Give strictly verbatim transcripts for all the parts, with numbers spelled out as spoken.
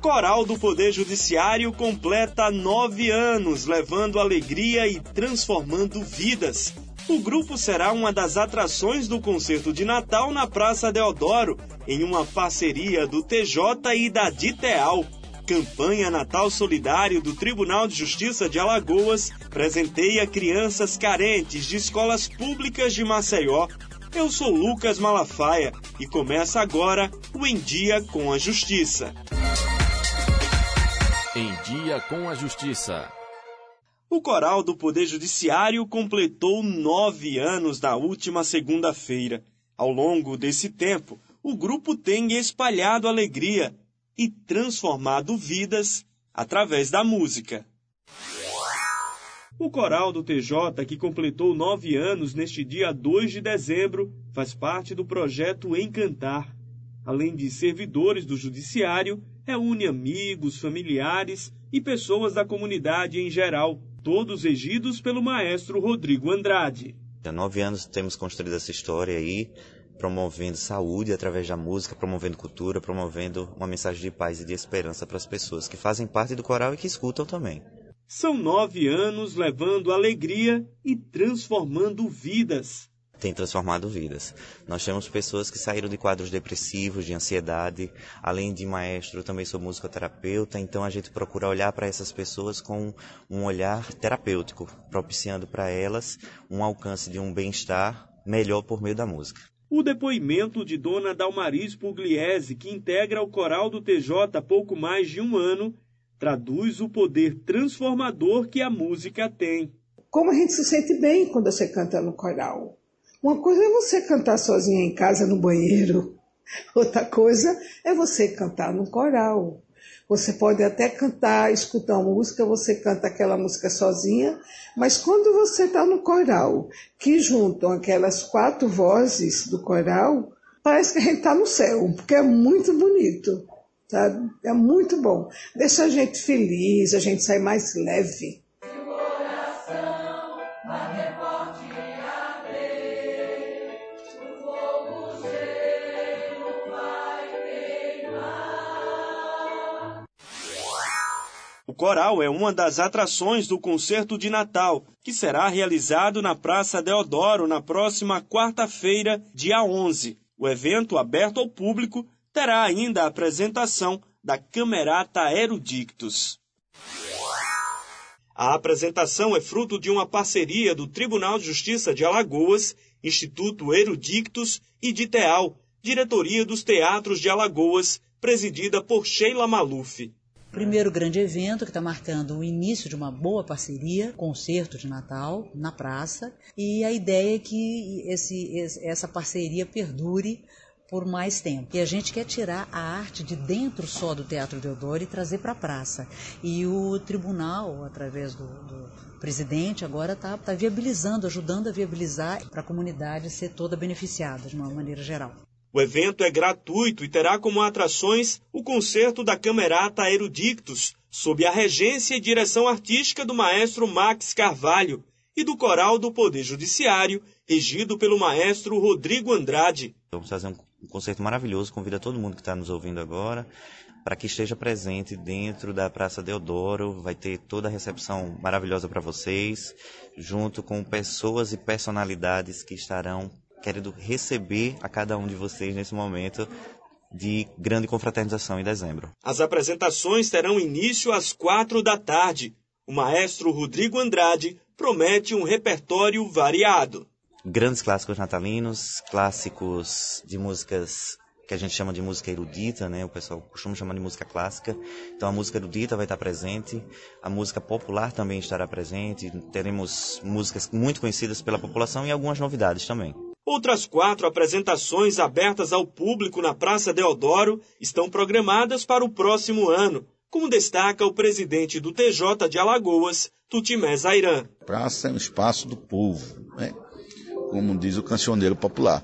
Coral do Poder Judiciário completa nove anos, levando alegria e transformando vidas. O grupo será uma das atrações do concerto de Natal na Praça Deodoro, em uma parceria do T J e da DITEAL. Campanha Natal Solidário do Tribunal de Justiça de Alagoas presenteia crianças carentes de escolas públicas de Maceió. Eu sou Lucas Malafaia e começa agora o Em Dia com a Justiça. Em Dia com a Justiça. O Coral do Poder Judiciário completou nove anos na última segunda-feira. Ao longo desse tempo, o grupo tem espalhado alegria e transformado vidas através da música. O Coral do T J, que completou nove anos neste dia dois de dezembro, faz parte do projeto Encantar. Além de servidores do Judiciário, reúne amigos, familiares e pessoas da comunidade em geral, todos regidos pelo maestro Rodrigo Andrade. Há nove anos temos construído essa história aí, promovendo saúde através da música, promovendo cultura, promovendo uma mensagem de paz e de esperança para as pessoas que fazem parte do coral e que escutam também. São nove anos levando alegria e transformando vidas. Tem transformado vidas. Nós temos pessoas que saíram de quadros depressivos, de ansiedade. Além de maestro, eu também sou musicoterapeuta, então a gente procura olhar para essas pessoas com um olhar terapêutico, propiciando para elas um alcance de um bem-estar melhor por meio da música. O depoimento de Dona Dalmaris Pugliese, que integra o coral do T J há pouco mais de um ano, traduz o poder transformador que a música tem. Como a gente se sente bem quando você canta no coral. Uma coisa é você cantar sozinha em casa no banheiro. Outra coisa é você cantar no coral. Você pode até cantar, escutar uma música, você canta aquela música sozinha, mas quando você está no coral, que juntam aquelas quatro vozes do coral, parece que a gente está no céu, porque é muito bonito, sabe? É muito bom. Deixa a gente feliz, a gente sai mais leve. O coral é uma das atrações do concerto de Natal, que será realizado na Praça Deodoro na próxima quarta-feira, dia onze. O evento, aberto ao público, terá ainda a apresentação da Camerata Erudictus. A apresentação é fruto de uma parceria do Tribunal de Justiça de Alagoas, Instituto Erudictus e DITEAL, Diretoria dos Teatros de Alagoas, presidida por Sheila Maluf. Primeiro grande evento que está marcando o início de uma boa parceria, concerto de Natal na praça, e a ideia é que esse, essa parceria perdure por mais tempo. E a gente quer tirar a arte de dentro só do Teatro Deodoro e trazer para a praça. E o tribunal, através do, do presidente, agora está tá viabilizando, ajudando a viabilizar para a comunidade ser toda beneficiada de uma maneira geral. O evento é gratuito e terá como atrações o concerto da Camerata Erudictus, sob a regência e direção artística do maestro Max Carvalho, e do Coral do Poder Judiciário, regido pelo maestro Rodrigo Andrade. Vamos fazer um concerto maravilhoso, convido todo mundo que está nos ouvindo agora para que esteja presente dentro da Praça Deodoro. Vai ter toda a recepção maravilhosa para vocês, junto com pessoas e personalidades que estarão querendo receber a cada um de vocês nesse momento de grande confraternização em dezembro. As apresentações terão início às quatro da tarde. O maestro Rodrigo Andrade promete um repertório variado. Grandes clássicos natalinos, clássicos de músicas que a gente chama de música erudita, né? O pessoal costuma chamar de música clássica. Então a música erudita vai estar presente, a música popular também estará presente, teremos músicas muito conhecidas pela população e algumas novidades também. Outras quatro apresentações abertas ao público na Praça Deodoro estão programadas para o próximo ano, como destaca o presidente do T J de Alagoas, Tutimé Zairan. Praça é um espaço do povo, né? Como diz o cancioneiro popular.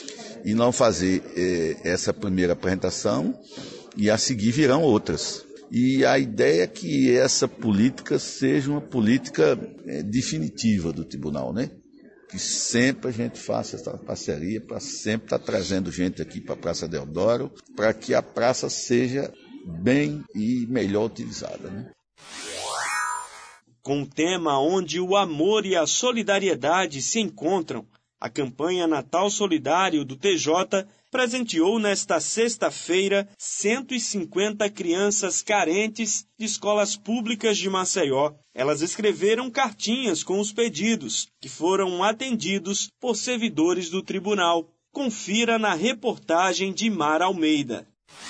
E não fazer eh, essa primeira apresentação e a seguir virão outras. E a ideia é que essa política seja uma política eh, definitiva do tribunal, né? Que sempre a gente faça essa parceria para sempre estar trazendo gente aqui para a Praça Deodoro, para que a praça seja bem e melhor utilizada, né? Com o tema onde o amor e a solidariedade se encontram, a campanha Natal Solidário do T J presenteou nesta sexta-feira cento e cinquenta crianças carentes de escolas públicas de Maceió. Elas escreveram cartinhas com os pedidos, que foram atendidos por servidores do tribunal. Confira na reportagem de Mara Almeida.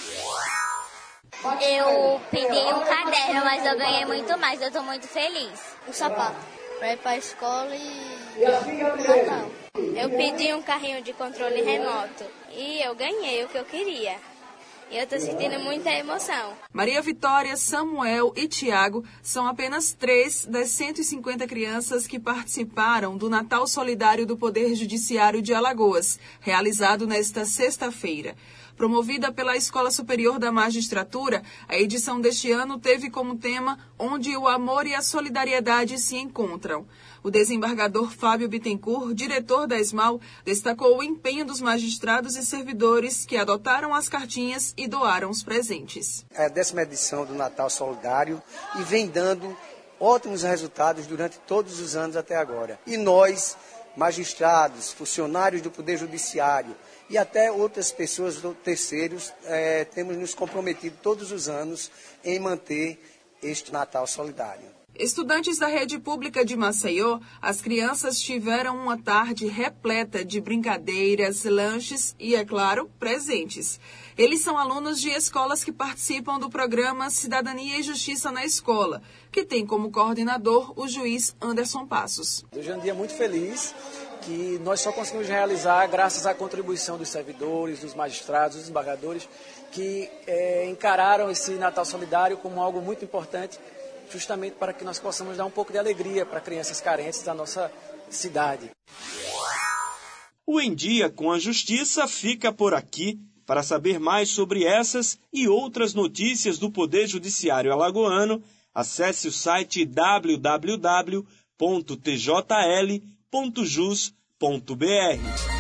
Eu pedi um caderno, mas eu ganhei muito mais, eu estou muito feliz. Um sapato para ir para a escola e Natal. Eu pedi um carrinho de controle remoto e eu ganhei o que eu queria. E eu estou sentindo muita emoção. Maria Vitória, Samuel e Tiago são apenas três das cento e cinquenta crianças que participaram do Natal Solidário do Poder Judiciário de Alagoas, realizado nesta sexta-feira. Promovida pela Escola Superior da Magistratura, a edição deste ano teve como tema Onde o Amor e a Solidariedade se Encontram. O desembargador Fábio Bittencourt, diretor da ESMAL, destacou o empenho dos magistrados e servidores que adotaram as cartinhas e doaram os presentes. É a décima edição do Natal Solidário e vem dando ótimos resultados durante todos os anos até agora. E nós, magistrados, funcionários do Poder Judiciário, e até outras pessoas, terceiros, é, temos nos comprometido todos os anos em manter este Natal Solidário. Estudantes da rede pública de Maceió, as crianças tiveram uma tarde repleta de brincadeiras, lanches e, é claro, presentes. Eles são alunos de escolas que participam do programa Cidadania e Justiça na Escola, que tem como coordenador o juiz Anderson Passos. Hoje é um dia muito feliz, que nós só conseguimos realizar graças à contribuição dos servidores, dos magistrados, dos desembargadores, que é, encararam esse Natal Solidário como algo muito importante, justamente para que nós possamos dar um pouco de alegria para crianças carentes da nossa cidade. O Em Dia com a Justiça fica por aqui. Para saber mais sobre essas e outras notícias do Poder Judiciário alagoano, acesse o site w w w ponto t j l ponto jus ponto b r.